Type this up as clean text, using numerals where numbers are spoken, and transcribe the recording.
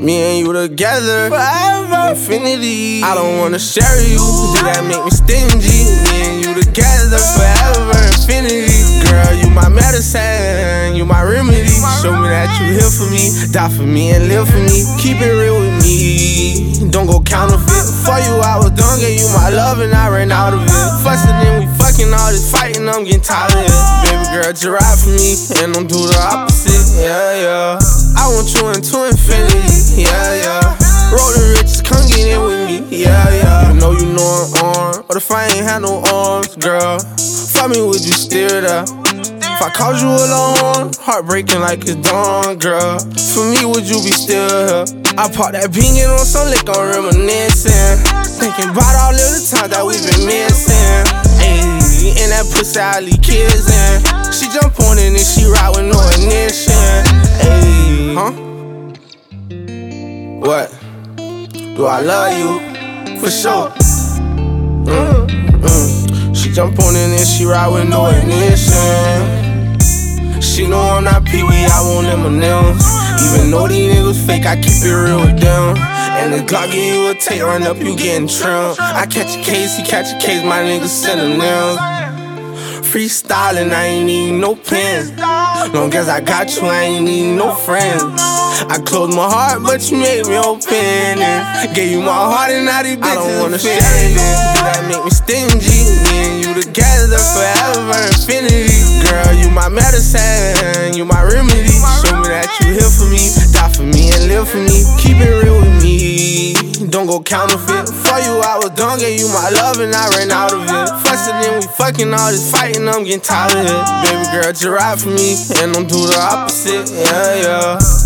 Me and you together forever, infinity. I don't wanna share you, do that make me stingy. Me and you together forever, infinity. Girl, you my medicine, you my remedy. Show me that you here for me, die for me and live for me. Keep it real with me, don't go counterfeit. For you I was done, gave you my love and I ran out of it. Fussing and we fucking, all this fighting, I'm getting tired of it. Baby girl, just ride for me and don't do the opposite, yeah. I want you into infinity, yeah. Roll the riches, come get in with me, yeah. You know I'm on. What if I ain't had no arms, girl? Fuck me, would you still there? If I called you alone, heartbreaking like it's dawn, girl. For me, would you be still here? I pop that bean, get on some lick, I'm reminiscing. Thinking about all of the times that we've been missing. Ayy, and that pussy I leave kids in. She jump on it and she ride with no ignition. Ayy, huh? What? Do I love you? For sure. She jump on it and she ride with no ignition. She know I'm not Pee-wee, I want M&M's. Even though these niggas fake, I keep it real with them. And the Glock give you a take, run up, you getting trimmed. I catch a case, he catch a case, my niggas synonyms. Freestyling, I ain't need no pen. Long as I got you, I ain't need no friends. I closed my heart, but you made me open it. Gave you my heart and now these bitches I don't wanna share it. Do that make me stingy? Me and you together forever, infinity. Girl, you my medicine, you my remedy. Show me that you here for me, die for me and live for me. Keep it real with me, don't go counterfeit. For you I was done, gave you my love and I ran out of it. Fussing and we fucking, all this fighting, I'm getting tired of it. Baby girl, just ride for me and don't do the opposite, yeah.